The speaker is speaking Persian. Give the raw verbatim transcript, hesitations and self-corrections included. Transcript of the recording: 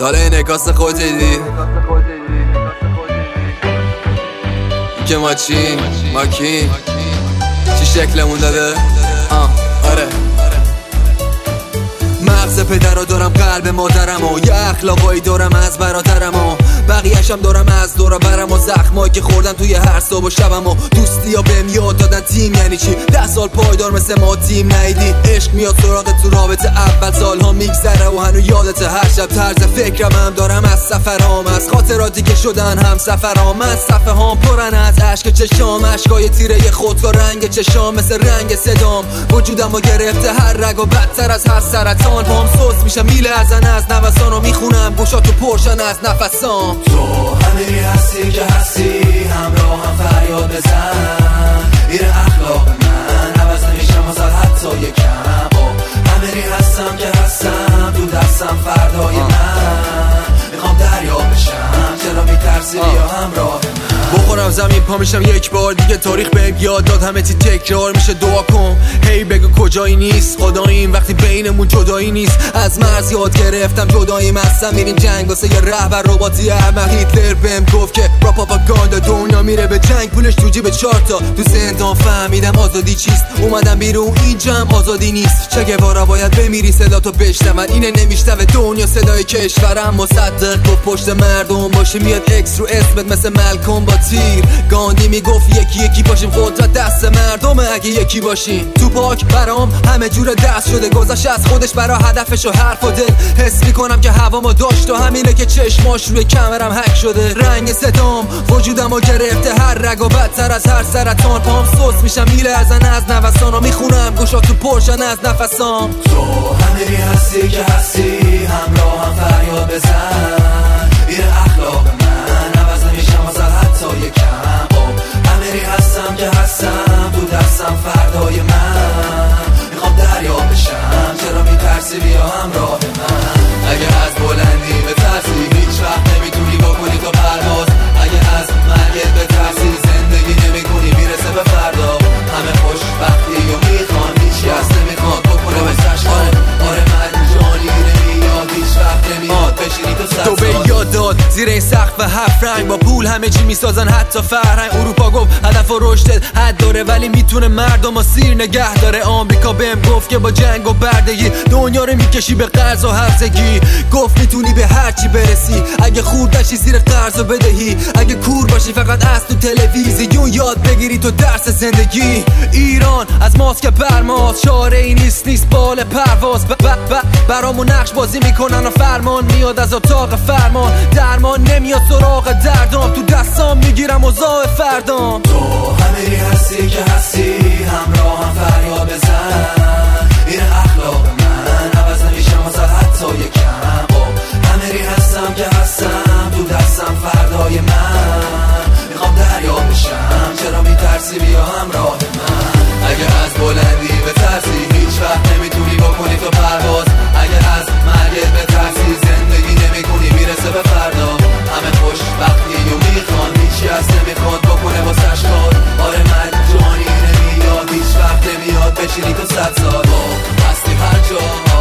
داره انعکاس خودت دیدی که ما چی؟ ما کی؟ چی شکلمون داده؟ آه آره مغز پدرها دارم، قلب مادرم و یه اخلاقایی دارم از برادرم و بقیه‌شم دارم از دور برم و زخمایی که خوردم توی هر صبح و شبم و دوستی ها بهم یاد دادن تیم یعنی چی. ده سال پایدار مثل ما تیم ندیدی. عشق میاد سراغت تو رابطه اول، سالها میگذره و هنو یادت. هر شب طرز فکرم هم دارم از سفرام، از خاطراتی که شدن هم سفرام. از صفحه هام پرن از عشق چشام، عشقای تیره خودکار رنگ چشام مثل رنگ صدام. وجودم رو گرفته هر رگ و بدتر از هر سرطان. پام سوس میشه میله ازن از نوسان و میخونم گوشاتو پرشن از نفسام. تو همینی هستی که هستی، همراه هم فریاد بزن. این اخلاق من عوض نمیشم واسه حتی یکم. همینی هستم که هستم، تو دستم فردای من. میخوام دریا بشم، چرا میترسی بیا همراه من. بخورم زمین پا میشم یک بار دیگه. تاریخ بهم یاد داد همه چی تکرار میشه. دعا کن هی بگو کجایی نیست خداییم وقتی بینمون جدایی نیست. از مرز یاد گرفتم جداییم هستم. میرین جنگ واسه یه رهبر رباتی احمق. هیتلر بهم گفت که را پاپاگاندا دنیا میره به جنگ، پولش تو جیب چارتا. تو زندان فهمیدم آزادی چیست، اومدم بیرون اینجا هم آزادی نیست. چه گوارا باید بمیری صدا تو بشنون، اینه نمیشنوه دنیا صدای کشورم. مصدق گفت پشت مردم باشه میاد اکس رو اسمت مثل ملکم با تیر. گاندی میگفت یکی یکی باشیم، قدرت دست مردمه اگه یکی باشیم. تو پاک برام همه جور دست شده، گذشت از خودش برا هدفش و حرف و دل. حس میکنم که هوامو داشت و همینه که چشماش روی کمرم هک شده. رنگ صدام وجودمو گرفته هر رگ و بدتر از هر سرطان. پام سوس میشم میله ازن از نوسان و میخونم گوشاتو پرشن از نفسام. تو همینی هستی که هستی، همراه هم فریاد بزن. این اخلاق من عوض نمیشم واسه حتی یکم. همینی هستم که هستم، تو دستم فردای من. میخوام دریا بشم، چرا میترسی بیا همراه من. اگه از بلندی بترسی هیچ وقت نمیتونی بکنی تو پرواز. اگه از مرگت بترسی زندگی نمیکنی میرسه به فردا. همه خوشبختی و میخوان، هیچی از نمیخواد بکنه بسش کار. آره من جانی نمیاد، هیچ وقت نمیاد بشینی تو سر. تو به یاد داد زیر این سقف هفت رنگ، با پول همه چی میسازن حتی فرهنگ. اروپا گفت هدف و رشدت حد داره ولی میتونه مردم و سیر نگه داره. آمریکا بهم گفت که با جنگ و بردگی دنیا رو میکشی به قرض و هرزگی. گفت میتونی به هر چی برسی اگه خورد نشی زیر قرض و بدهی. اگه کور باشی فقط از تو تلویزیون یاد بگیری تو درس زندگی. ایران از ماسک برماز، چاره ای نیست نیست بال پرواز. ب ب ب برامون نقش بازی میکنن و فرمان میاد از اتاق فرمان. درمان نمیاد سراغ دردام، تو دستام میگیرم اوضاع فردام. تو همینی هستی که هستی، همراه هم فریاد بزن. این اخلاق من عوض نمیشم واسه حتی یکم. همینی هستم که هستم، تو دستم فردای من. میخوام دریا بشم، چرا میترسی بیا همراه من. اگه از بلندی بترسی هیچ وقت نمیتونی بکنی تو پرواز. اگه از مرگت بترسی زندگی نمیکنی میرسه به فردا. همه خوشبختی و میخوان، هیچی از نمیخواد بکنه واسش کار. آره من جانی نمیاد، هیچ وقت نمیاد بشینی تو صد سال. هستی هر جا